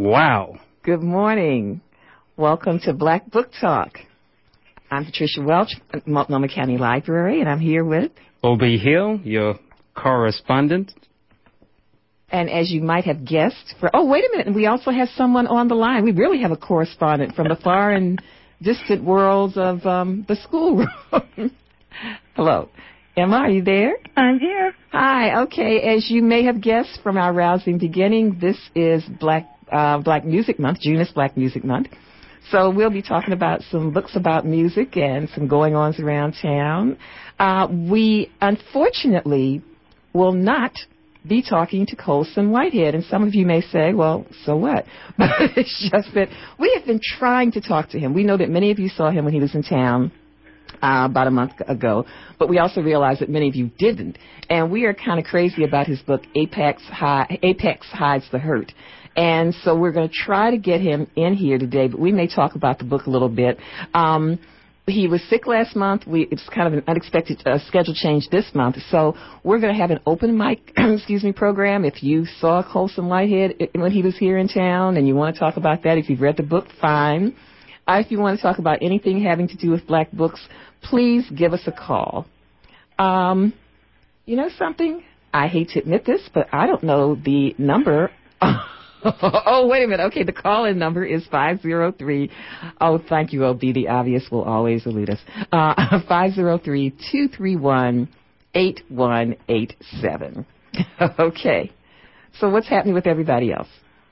Wow. Good morning. Welcome to Black Book Talk. I'm Patricia Welch, Multnomah County Library, and I'm here with O.B. Hill, your correspondent. And as you might have guessed, wait a minute, we also have someone on the line. We really have a correspondent from the far and distant worlds of the schoolroom. Hello. Emma, are you there? I'm here. Hi. Okay. As you may have guessed from our rousing beginning, this is Black Music Month. June is Black Music Month. So we'll be talking about some books about music and some going-ons around town. We, unfortunately, will not be talking to Colson Whitehead. And some of you may say, well, so what? But it's just that we have been trying to talk to him. We know that many of you saw him when he was in town about a month ago, but we also realize that many of you didn't. And we are kind of crazy about his book, Apex Hides the Hurt. And so we're going to try to get him in here today, but we may talk about the book a little bit. He was sick last month. It's kind of an unexpected schedule change this month. So we're going to have an open mic program. If you saw Colson Whitehead when he was here in town and you want to talk about that, if you've read the book, fine. If you want to talk about anything having to do with black books, please give us a call. You know something? I hate to admit this, but I don't know the number. Oh, wait a minute. Okay, the call-in number is 503. Oh, thank you, OB. The obvious will always elude us. 503-231-8187. Okay. So what's happening with everybody else?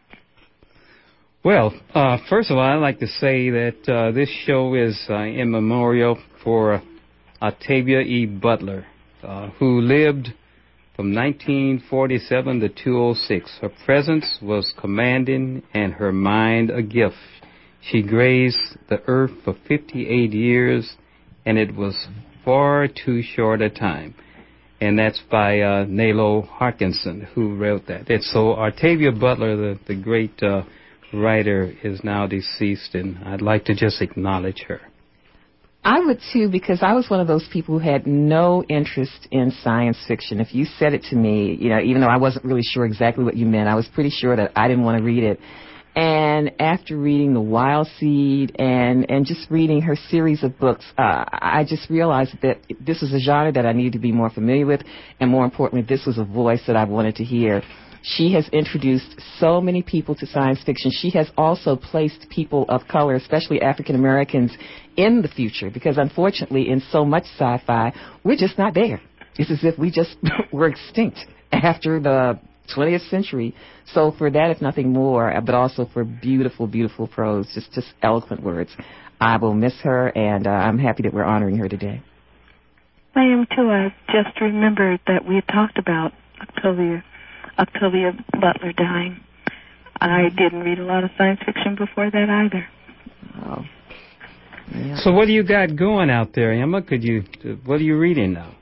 Well, first of all, I'd like to say that this show is in memorial for Octavia E. Butler, who lived from 1947 to 2006. Her presence was commanding and her mind a gift. She grazed the earth for 58 years, and it was far too short a time. And that's by Nalo Harkinson, who wrote that. And so Octavia Butler, the great writer, is now deceased, and I'd like to just acknowledge her. I would, too, because I was one of those people who had no interest in science fiction. If you said it to me, even though I wasn't really sure exactly what you meant, I was pretty sure that I didn't want to read it. And after reading The Wild Seed and just reading her series of books, I just realized that this was a genre that I needed to be more familiar with, and more importantly, this was a voice that I wanted to hear. She has introduced so many people to science fiction. She has also placed people of color, especially African Americans, in the future, because unfortunately in so much sci-fi, we're just not there. It's as if we just were extinct after the 20th century. So for that, if nothing more, but also for beautiful, beautiful prose, just eloquent words, I will miss her, and I'm happy that we're honoring her today. I am too. I just remembered that we had talked about Octavia Butler dying. I didn't read a lot of science fiction before that either. Oh. Yeah. So what do you got going out there, Emma? What are you reading now?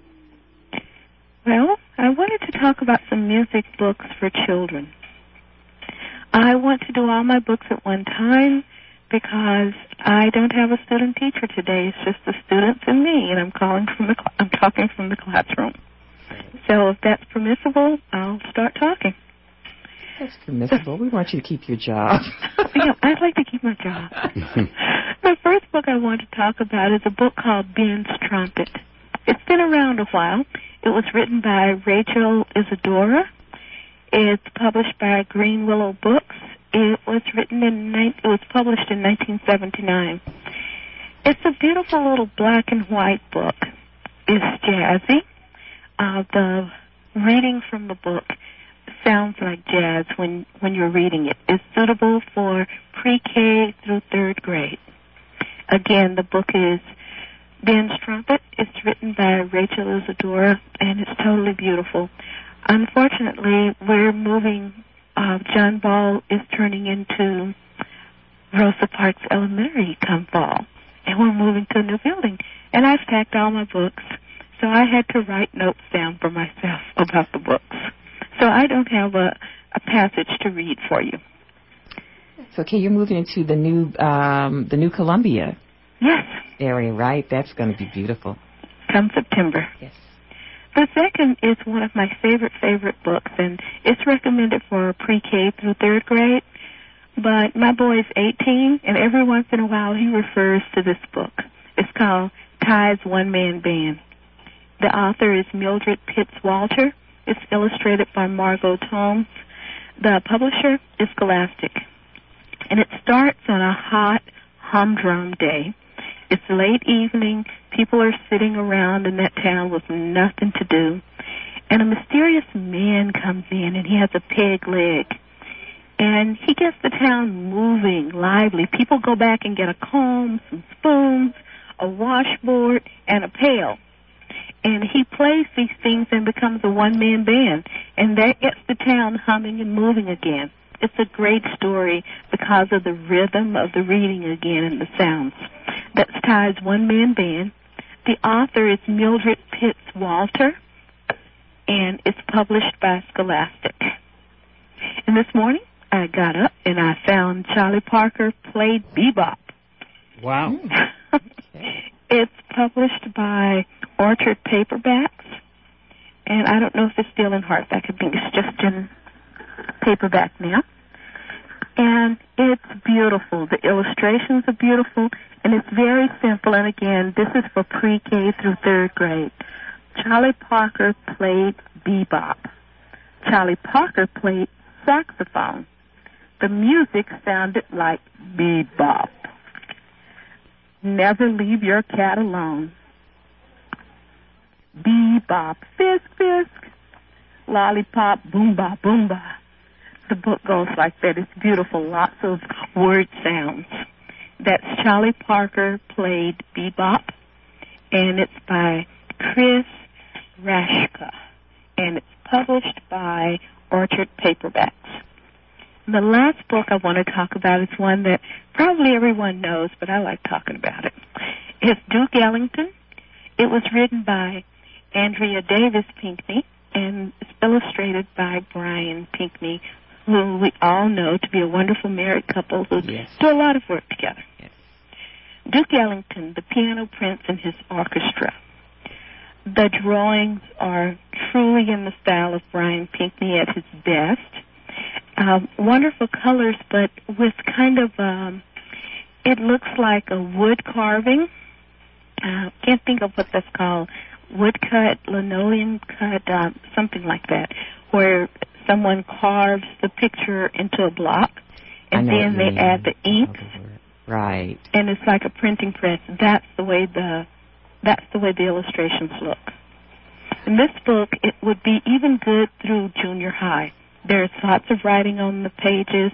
Well, I wanted to talk about some music books for children. I want to do all my books at one time because I don't have a student teacher today. It's just the students and me, and I'm talking from the classroom. So if that's permissible, I'll start talking. That's permissible. We want you to keep your job. Yeah, I'd like to keep my job. The first book I want to talk about is a book called Ben's Trumpet. It's been around a while. It was written by Rachel Isadora. It's published by Green Willow Books. It was published in 1979. It's a beautiful little black and white book. It's jazzy. The reading from the book sounds like jazz when you're reading it. It's suitable for pre-K through third grade. Again, the book is Ben's Trumpet. It's written by Rachel Isadora, and it's totally beautiful. Unfortunately, we're moving. John Ball is turning into Rosa Parks Elementary come fall, and we're moving to a new building. And I've packed all my books, so I had to write notes down for myself about the books. So I don't have a passage to read for you. It's okay. You're moving into the new Columbia area, right? That's going to be beautiful. Come September. Yes. The second is one of my favorite books, and it's recommended for pre-K through third grade. But my boy is 18, and every once in a while he refers to this book. It's called Ty's One-Man Band. The author is Mildred Pitts Walter. It's illustrated by Margot Tomes. The publisher is Scholastic. And it starts on a hot, humdrum day. It's late evening. People are sitting around in that town with nothing to do. And a mysterious man comes in, and he has a peg leg. And he gets the town moving, lively. People go back and get a comb, some spoons, a washboard, and a pail. And he plays these things and becomes a one-man band. And that gets the town humming and moving again. It's a great story because of the rhythm of the reading again and the sounds. That's Ty's One-Man Band. The author is Mildred Pitts Walter, and it's published by Scholastic. And this morning, I got up and I found Charlie Parker Played Bebop. Wow. It's published by Orchard Paperbacks, and I don't know if it's still in hardback. I think it's just in paperback now. And it's beautiful. The illustrations are beautiful, and it's very simple. And again, this is for pre-K through third grade. Charlie Parker played bebop. Charlie Parker played saxophone. The music sounded like bebop. Never leave your cat alone. Bebop, fisk, fisk. Lollipop, boomba, boomba. The book goes like that. It's beautiful. Lots of word sounds. That's Charlie Parker Played Bebop, and it's by Chris Rashka, and it's published by Orchard Paperbacks. The last book I want to talk about is one that probably everyone knows, but I like talking about it. It's Duke Ellington. It was written by Andrea Davis Pinkney, and it's illustrated by Brian Pinkney, who we all know to be a wonderful married couple who do a lot of work together. Yes. Duke Ellington, the Piano Prince and his orchestra. The drawings are truly in the style of Brian Pinkney at his best. Wonderful colors, but with kind of, it looks like a wood carving. Can't think of what that's called. Woodcut, linoleum cut, something like that, where someone carves the picture into a block, and then they add the ink. Right. And it's like a printing press. That's the way the illustrations look. In this book, it would be even good through junior high. There's lots of writing on the pages.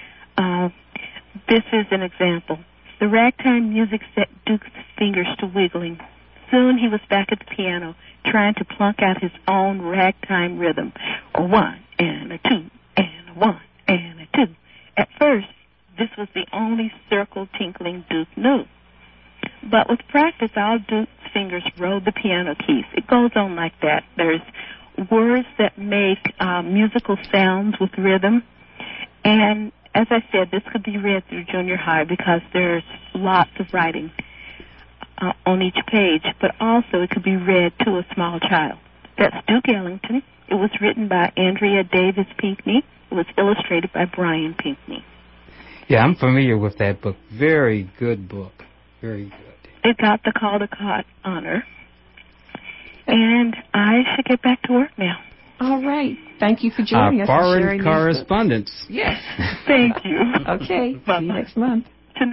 This is an example. The ragtime music set Duke's fingers to wiggling. Soon he was back at the piano, trying to plunk out his own ragtime rhythm. A one and a two and a one and a two. At first, this was the only circle tinkling Duke knew. But with practice, all Duke's fingers rode the piano keys. It goes on like that. There's words that make musical sounds with rhythm. And as I said, this could be read through junior high because there's lots of writing on each page, but also it could be read to a small child. That's Duke Ellington. It was written by Andrea Davis Pinkney. It was illustrated by Brian Pinkney. Yeah, I'm familiar with that book. Very good book. Very good. It got the Caldecott honor. And I should get back to work now. All right. Thank you for joining us. Foreign correspondence. Yes. Thank you. Okay. See you next month.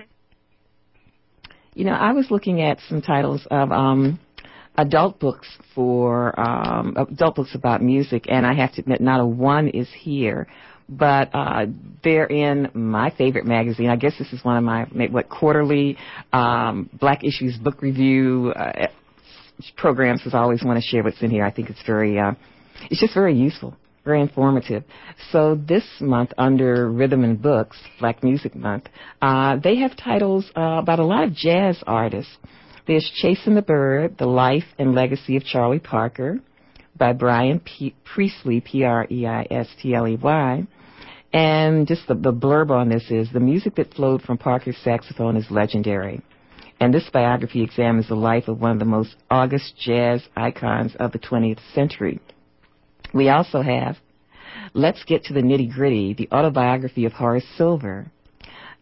You know, I was looking at some titles of adult books about music, and I have to admit, not a one is here. But they're in my favorite magazine. I guess this is one of my quarterly Black Issues book review programs. As I always want to share what's in here. I think it's it's just very useful, very informative. So this month, under Rhythm and Books, Black Music Month, they have titles about a lot of jazz artists. There's Chasing the Bird: The Life and Legacy of Charlie Parker, by Brian Priestley, Preistley. And just the blurb on this is, the music that flowed from Parker's saxophone is legendary. And this biography examines the life of one of the most august jazz icons of the 20th century. We also have Let's Get to the Nitty Gritty, the autobiography of Horace Silver,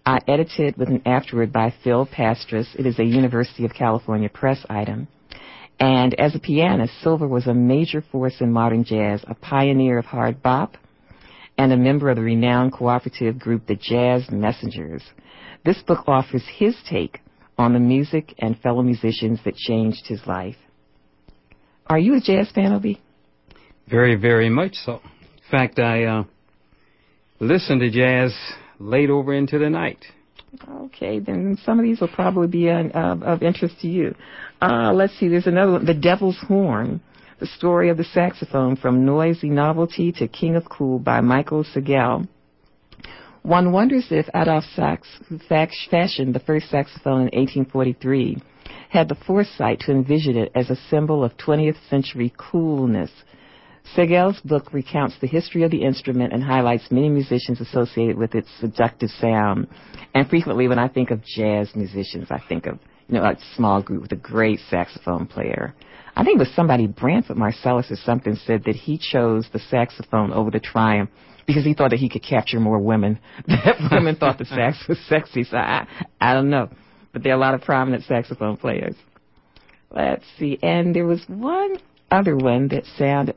edited with an afterword by Phil Pastras. It is a University of California Press item. And as a pianist, Silver was a major force in modern jazz, a pioneer of hard bop, and a member of the renowned cooperative group the Jazz Messengers. This book offers his take on the music and fellow musicians that changed his life. Are you a jazz fan, Obie? Very, very much so. In fact, I listen to jazz late over into the night. Okay, then some of these will probably be of interest to you. Let's see, there's another one, The Devil's Horn, the story of the saxophone from noisy novelty to king of cool by Michael Segal. One wonders if Adolphe Sax, who fashioned the first saxophone in 1843, had the foresight to envision it as a symbol of 20th century coolness. Segal's book recounts the history of the instrument and highlights many musicians associated with its seductive sound. And frequently when I think of jazz musicians, I think of, a small group with a great saxophone player. I think it was somebody, Branford Marsalis or something, said that he chose the saxophone over the triumph because he thought that he could capture more women. That women thought the sax was sexy, so I don't know. But there are a lot of prominent saxophone players. Let's see. And there was one other one that sounded,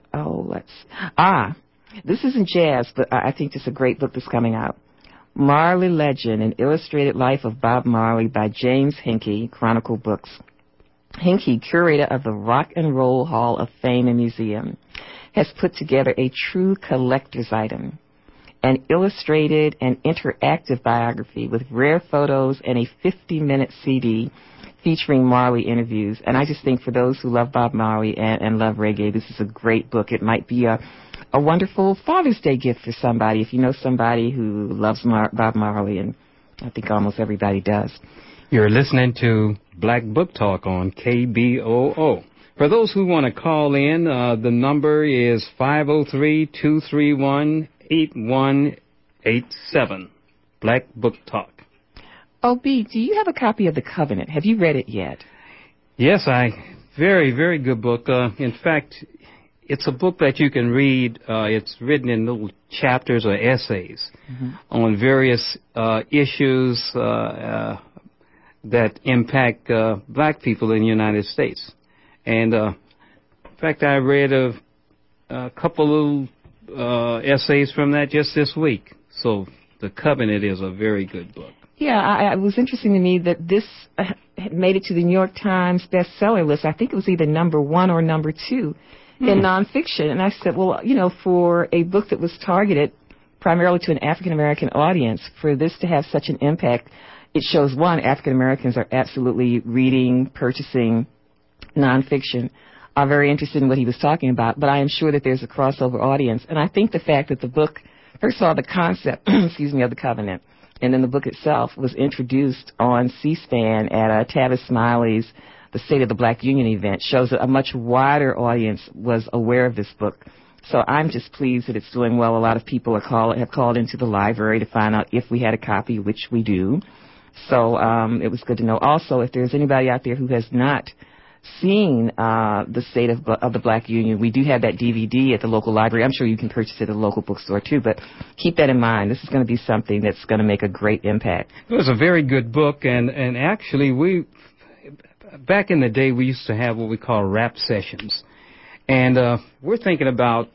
this isn't jazz, but I think it's a great book that's coming out. Marley Legend, An Illustrated Life of Bob Marley by James Hinkey, Chronicle Books. Hinkey, curator of the Rock and Roll Hall of Fame and Museum, has put together a true collector's item, an illustrated and interactive biography with rare photos and a 50-minute CD featuring Marley interviews. And I just think for those who love Bob Marley and love reggae, this is a great book. It might be a wonderful Father's Day gift for somebody if you know somebody who loves Bob Marley, and I think almost everybody does. You're listening to Black Book Talk on KBOO. For those who want to call in, the number is 503-231-8187. Black Book Talk. O.B., do you have a copy of The Covenant? Have you read it yet? Yes, very, very good book. In fact, it's a book that you can read. It's written in little chapters or essays on various issues that impact black people in the United States. And in fact, I read a couple of essays from that just this week. So The Covenant is a very good book. Yeah, it was interesting to me that this made it to the New York Times bestseller list. I think it was either number 1 or number 2 in nonfiction. And I said, well, for a book that was targeted primarily to an African-American audience, for this to have such an impact, it shows, one, African-Americans are absolutely reading, purchasing nonfiction, are very interested in what he was talking about. But I am sure that there's a crossover audience. And I think the fact that the book, first of all, the concept, of The Covenant, and then the book itself was introduced on C-SPAN at Tavis Smiley's The State of the Black Union event, shows that a much wider audience was aware of this book. So I'm just pleased that it's doing well. A lot of people have called into the library to find out if we had a copy, which we do. So it was good to know. Also, if there's anybody out there who has not seen The State of the Black Union, we do have that DVD at the local library. I'm sure you can purchase it at a local bookstore too, but keep that in mind. This is going to be something that's going to make a great impact. It was a very good book, and actually back in the day we used to have what we call rap sessions, and we're thinking about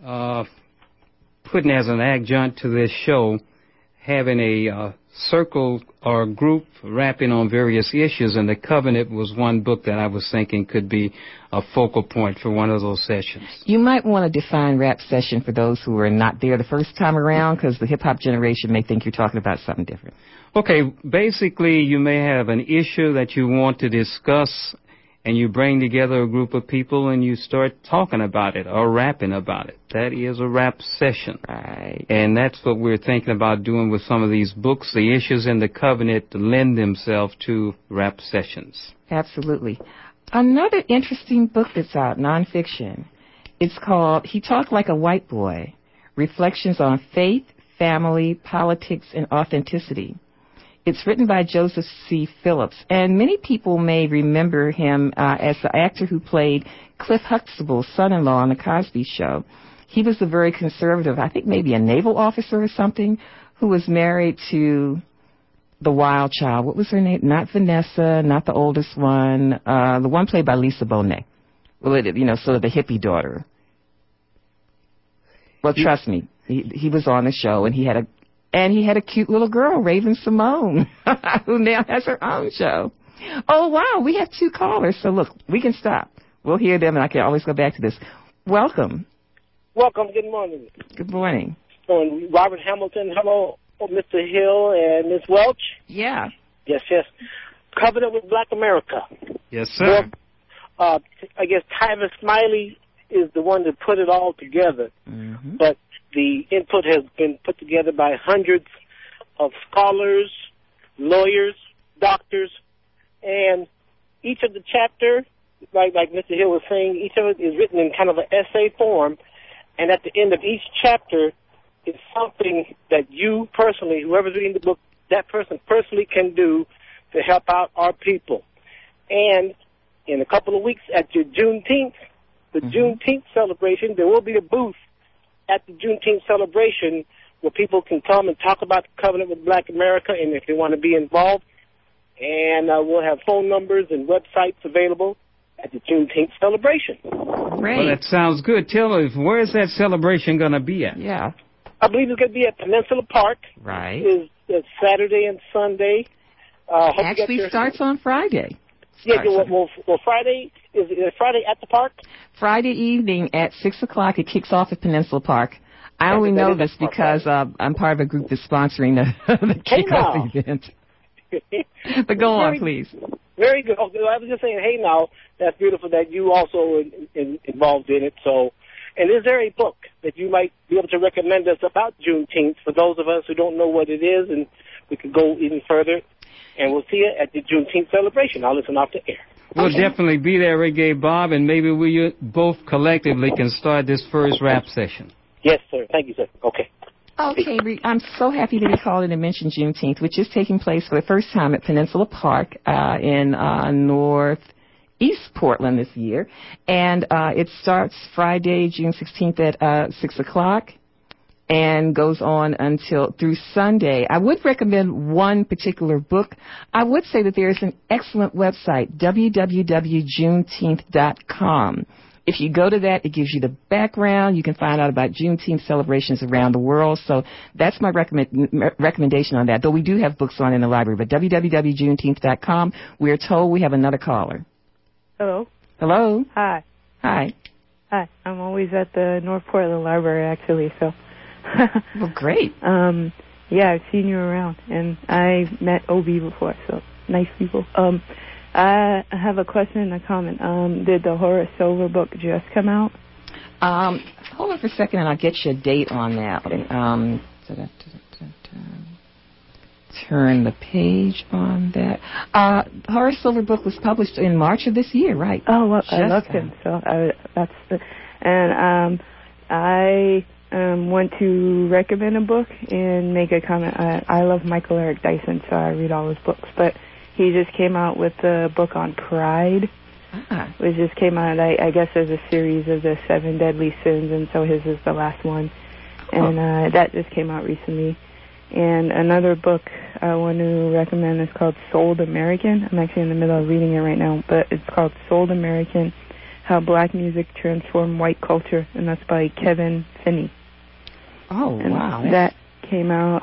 putting as an adjunct to this show having a circle or group rapping on various issues, and The Covenant was one book that I was thinking could be a focal point for one of those sessions. You might want to define rap session for those who were not there the first time around, because the hip-hop generation may think you're talking about something different. Okay, basically you may have an issue that you want to discuss, and you bring together a group of people and you start talking about it or rapping about it. That is a rap session. Right. And that's what we're thinking about doing with some of these books. The issues in The Covenant lend themselves to rap sessions. Absolutely. Another interesting book that's out, nonfiction. It's called He Talked Like a White Boy, Reflections on Faith, Family, Politics, and Authenticity. It's written by Joseph C. Phillips, and many people may remember him as the actor who played Cliff Huxtable's son-in-law on The Cosby Show. He was a very conservative, I think maybe a naval officer or something, who was married to the wild child. What was her name? Not Vanessa, not the oldest one. The one played by Lisa Bonet. Well, sort of the hippie daughter. Well, trust me, he was on the show, and he had a cute little girl, Raven Simone, who now has her own show. Oh, wow, we have 2 callers, so look, we can stop. We'll hear them, and I can always go back to this. Welcome. Welcome. Good morning. Good morning. Robert Hamilton. Hello, Mr. Hill and Ms. Welch. Yeah. Yes. Covenant with Black America. Yes, sir. Well, I guess Tyler Smiley is the one that put it all together. Mm-hmm. But the input has been put together by hundreds of scholars, lawyers, doctors, and each of the chapter, like Mr. Hill was saying, each of it is written in kind of an essay form, and at the end of each chapter is something that you personally, whoever's reading the book, that person personally can do to help out our people. And in a couple of weeks at your Juneteenth, the Juneteenth celebration, there will be a booth at the Juneteenth celebration where people can come and talk about the Covenant with Black America, and if they want to be involved. And we'll have phone numbers and websites available at the Juneteenth celebration. Great. Well, that sounds good. Tell us, where is that celebration going to be at? Yeah. I believe it's going to be at Peninsula Park. Right. It's Saturday and Sunday. Actually starts on Friday. Well, Friday, is Friday at the park? Friday evening at 6 o'clock. It kicks off at Peninsula Park. I only know this because I'm part of a group that's sponsoring the kickoff event. But go on, please. Very good. Okay, I was just saying, hey, now, that's beautiful that you also involved in it. So, and is there a book that you might be able to recommend us about Juneteenth for those of us who don't know what it is, and we could go even further? And we'll see you at the Juneteenth celebration. I'll listen off the air. We'll definitely be there, Reggae Bob, and maybe we both collectively can start this first rap session. Yes, sir. Thank you, sir. Okay. Okay, I'm so happy that he called in and mentioned Juneteenth, which is taking place for the first time at Peninsula Park in northeast Portland this year. And it starts Friday, June 16th at 6 o'clock and goes on through Sunday. I would recommend one particular book. I would say that there is an excellent website, www.juneteenth.com. If you go to that, it gives you the background. You can find out about Juneteenth celebrations around the world. So that's my recommendation on that, though we do have books on in the library. But www.juneteenth.com. We're told we have another caller. Hello. Hello. Hi. Hi. Hi. I'm always at the North Portland Library, actually, so. Well, great. Yeah, I've seen you around, and I met OB before, so nice people. I have a question and a comment. Did the Horace Silver book just come out? Hold on for a second, and I'll get you a date on that. Turn the page on that. Horace Silver book was published in March of this year, right? Oh, well, I loved him. So I want to recommend a book and make a comment. I love Michael Eric Dyson, so I read all his books, but he just came out with a book on pride, which just came out, I guess, as a series of the 7 deadly sins, and so his is the last one. And that just came out recently. And another book I want to recommend is called Souled American. I'm actually in the middle of reading it right now, but it's called Souled American, How Black Music Transformed White Culture, and that's by Kevin Finney. Oh, and wow. That came out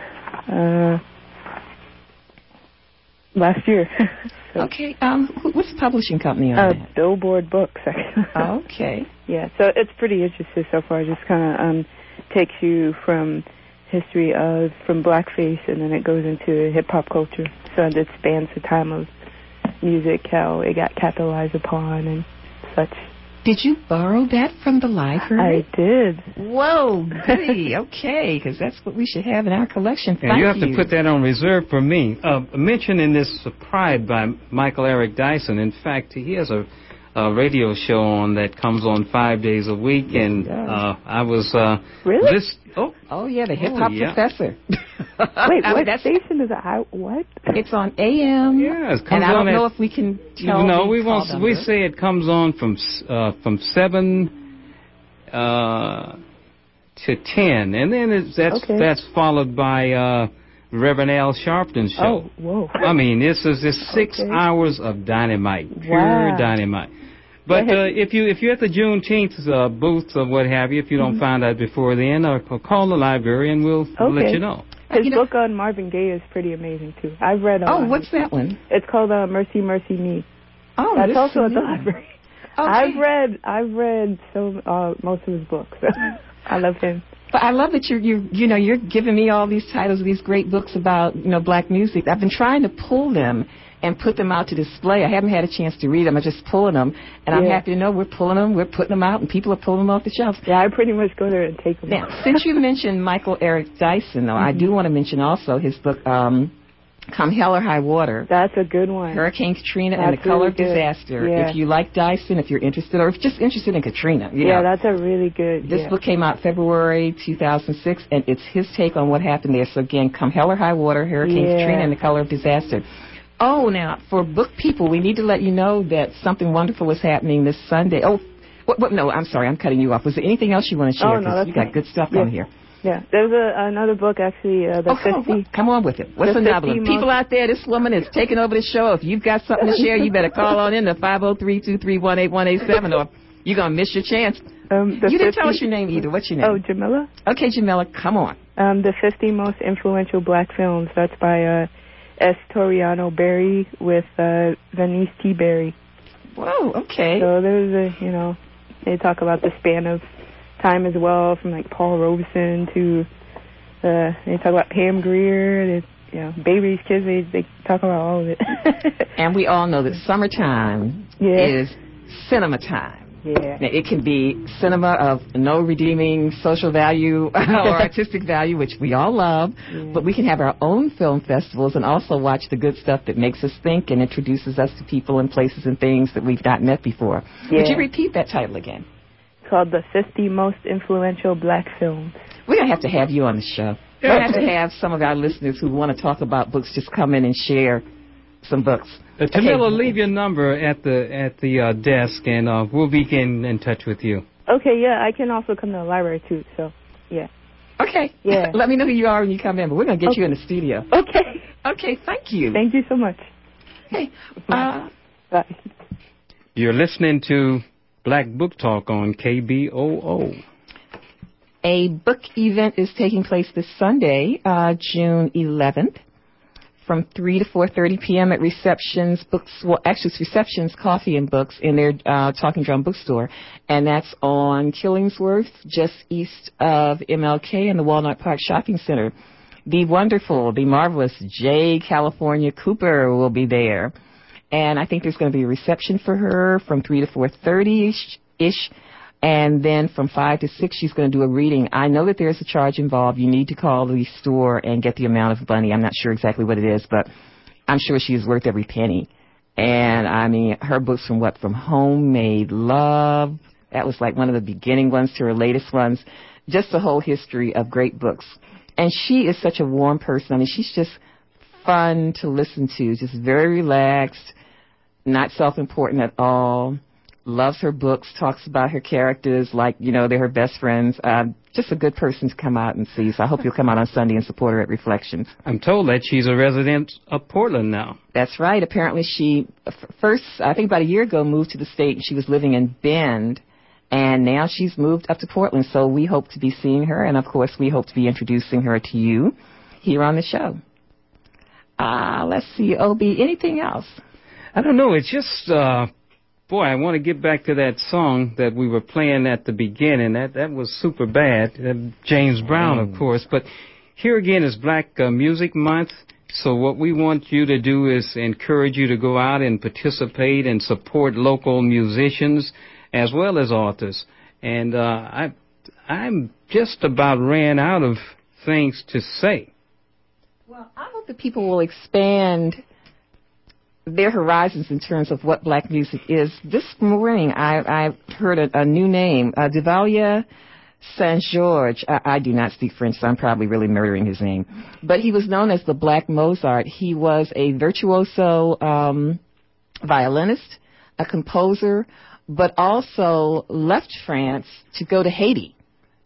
last year. So. Okay. What's the publishing company on that? Billboard Books, actually. Okay. Yeah, so it's pretty interesting so far. It just kind of takes you from history from blackface, and then it goes into hip-hop culture. So it spans the time of music, how it got capitalized upon and such. Did you borrow that from the library? I did. Whoa, goody. Okay, because that's what we should have in our collection. And you have to put that on reserve for me. Mentioning this Pride by Michael Eric Dyson, in fact, he has a radio show on that comes on 5 days a week, and I was really? Oh yeah, the hip hop professor. Wait, what station is it? What? It's on AM. Yeah, it comes and I don't on know if we can tell. No, we won't. We say it comes on from 7 to 10, and then that's followed by Reverend Al Sharpton's show. Oh, whoa. I mean, this is just 6 Okay. hours of dynamite, pure Wow. dynamite. But if you're at the Juneteenth booth or what have you, if you don't find out before then, or call the library and we'll let you know. His book on Marvin Gaye is pretty amazing too. I've read. What's that one? It's called Mercy, Mercy Me. Oh, that's also at the library. Okay. I've read most of his books. I love him. But I love that you're giving me all these titles of these great books about black music. I've been trying to pull them and put them out to display. I haven't had a chance to read them. I'm just pulling them, and I'm happy to know we're pulling them, we're putting them out, and people are pulling them off the shelves. Yeah, I pretty much go there and take them. Now, since you mentioned Michael Eric Dyson, though, I do want to mention also his book, Come Hell or High Water. That's a good one. Hurricane Katrina and the Color of Disaster. Yeah. If you like Dyson, if you're interested, or if you're just interested in Katrina. Yeah, that's a really good. This book came out February 2006, and it's his take on what happened there. So again, Come Hell or High Water, Hurricane Katrina and the Color of Disaster. Oh, now, for book people, we need to let you know that something wonderful is happening this Sunday. Oh, no, I'm sorry, I'm cutting you off. Was there anything else you want to share? Oh, no, that's you got good stuff on here. Yeah, there's another book, actually, the 50... Come on with it. What's another one? People out there, this woman is taking over the show. If you've got something to share, you better call on in to 503-231-8187, or you're going to miss your chance. You didn't tell us your name either. What's your name? Oh, Jamila. Okay, Jamila, come on. The 50 Most Influential Black Films. That's by S. Toriano Berry with Venice T. Berry. Whoa, okay. So there's they talk about the span of time as well, from like Paul Robeson to they talk about Pam Grier, Baby's kids. They talk about all of it. And we all know that summertime is cinema time. Yeah. Now, it can be cinema of no redeeming social value or artistic value, which we all love, but we can have our own film festivals and also watch the good stuff that makes us think and introduces us to people and places and things that we've not met before. Yeah. Would you repeat that title again? It's called the 50 Most Influential Black Films. We're going to have to have you on the show. We're going to have to have some of our listeners who want to talk about books just come in and share some books. Tamila, leave your number at the desk, and we'll be in touch with you. Okay, yeah, I can also come to the library too. So, yeah. Okay. Yeah. Let me know who you are when you come in, but we're going to get you in the studio. Okay. Okay. Thank you. Thank you so much. Hey. Bye. You're listening to Black Book Talk on KBOO. A book event is taking place this Sunday, June 11th. From 3 to 4:30 p.m. at Receptions Books. Well, actually, it's Receptions Coffee and Books in their Talking Drum bookstore, and that's on Killingsworth, just east of MLK and the Walnut Park Shopping Center. The wonderful, the marvelous J. California Cooper will be there, and I think there's going to be a reception for her from 3 to 4:30-ish. And then from 5 to 6, she's going to do a reading. I know that there's a charge involved. You need to call the store and get the amount of money. I'm not sure exactly what it is, but I'm sure she's worth every penny. And, I mean, her books from Homemade Love. That was like one of the beginning ones to her latest ones. Just a whole history of great books. And she is such a warm person. I mean, she's just fun to listen to, just very relaxed, not self-important at all. Loves her books, talks about her characters like, they're her best friends. Just a good person to come out and see. So I hope you'll come out on Sunday and support her at Reflections. I'm told that she's a resident of Portland now. That's right. Apparently she first, I think about a year ago, moved to the state. She was living in Bend, and now she's moved up to Portland. So we hope to be seeing her, and, of course, we hope to be introducing her to you here on the show. Let's see, Obi, anything else? I don't know. It's just... Boy, I want to get back to that song that we were playing at the beginning. That was super bad. James Brown, of course. But here again is Black Music Month. So what we want you to do is encourage you to go out and participate and support local musicians as well as authors. And I'm just about ran out of things to say. Well, I hope that people will expand their horizons in terms of what black music is. This morning, I heard a new name, Duvalier Saint-Georges. I do not speak French, so I'm probably really murdering his name. But he was known as the Black Mozart. He was a virtuoso violinist, a composer, but also left France to go to Haiti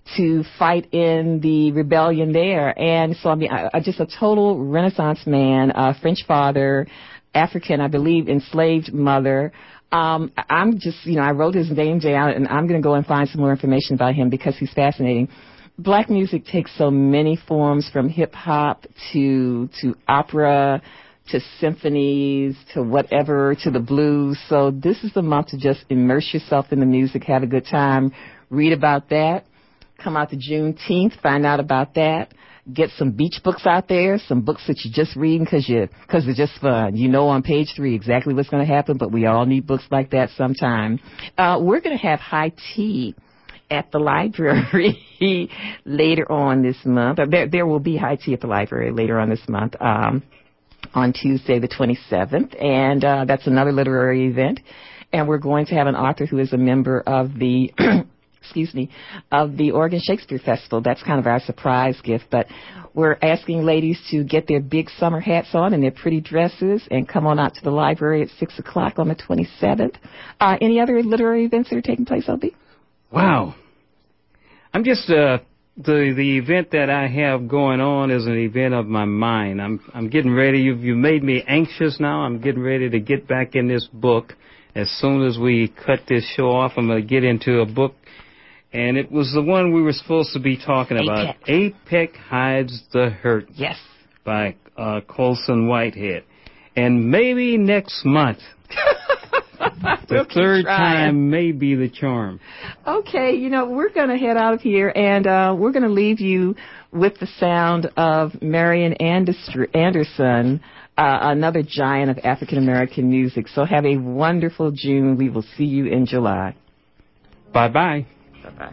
to fight in the rebellion there. And so, I mean, just a total Renaissance man, French father, African, I believe, enslaved mother. I'm just, I wrote his name down, and I'm going to go and find some more information about him because he's fascinating. Black music takes so many forms, from hip-hop to opera to symphonies to whatever, to the blues. So this is the month to just immerse yourself in the music, have a good time, read about that. Come out to Juneteenth, find out about that. Get some beach books out there, some books that you're just reading because they're just fun. You know on page 3 exactly what's going to happen, but we all need books like that sometime. We're going to have high tea at the library later on this month. There will be high tea at the library later on this month, on Tuesday the 27th, and that's another literary event. And we're going to have an author who is a member of the of the Oregon Shakespeare Festival. That's kind of our surprise gift, but we're asking ladies to get their big summer hats on and their pretty dresses and come on out to the library at 6 o'clock on the 27th. Any other literary events that are taking place, Obie? Wow. I'm just, the event that I have going on is an event of my mind. I'm getting ready. You made me anxious now. I'm getting ready to get back in this book. As soon as we cut this show off, I'm going to get into a book. And it was the one we were supposed to be talking about. APEC Hides the Hurt. Yes. By Colson Whitehead. And maybe next month, the third time may be the charm. Okay, we're going to head out of here, and we're going to leave you with the sound of Marian Anderson, another giant of African-American music. So have a wonderful June. We will see you in July. Bye-bye. Bye-bye.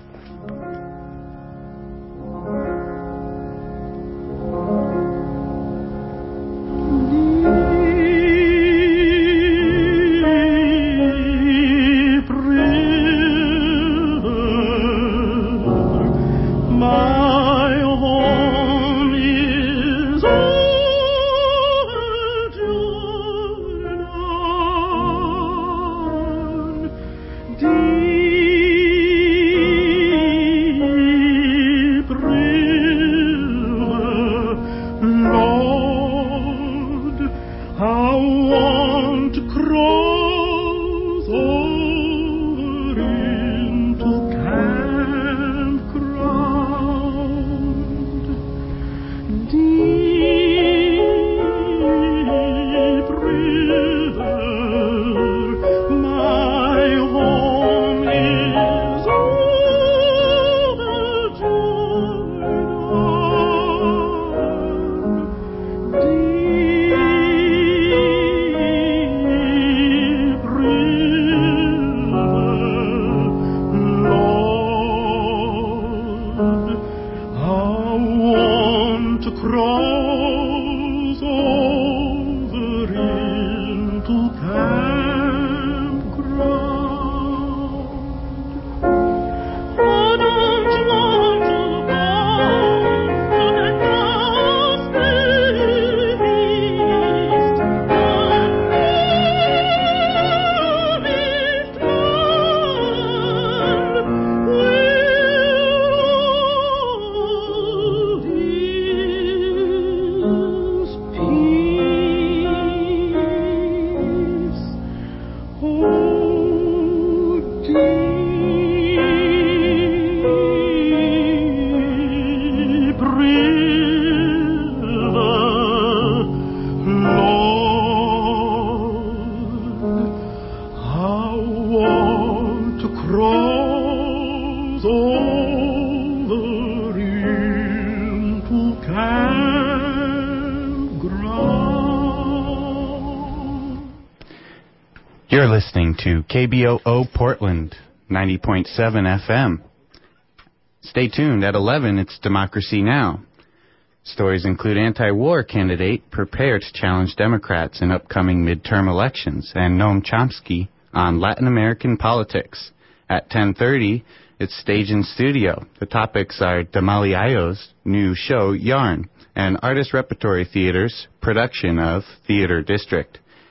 You're listening to KBOO Portland, 90.7 FM. Stay tuned. At 11, it's Democracy Now! Stories include anti-war candidate prepare to challenge Democrats in upcoming midterm elections, and Noam Chomsky on Latin American politics. At 10:30, it's Stage and Studio. The topics are Damali Ayo's new show, Yarn, and Artist Repertory Theater's production of Theater District.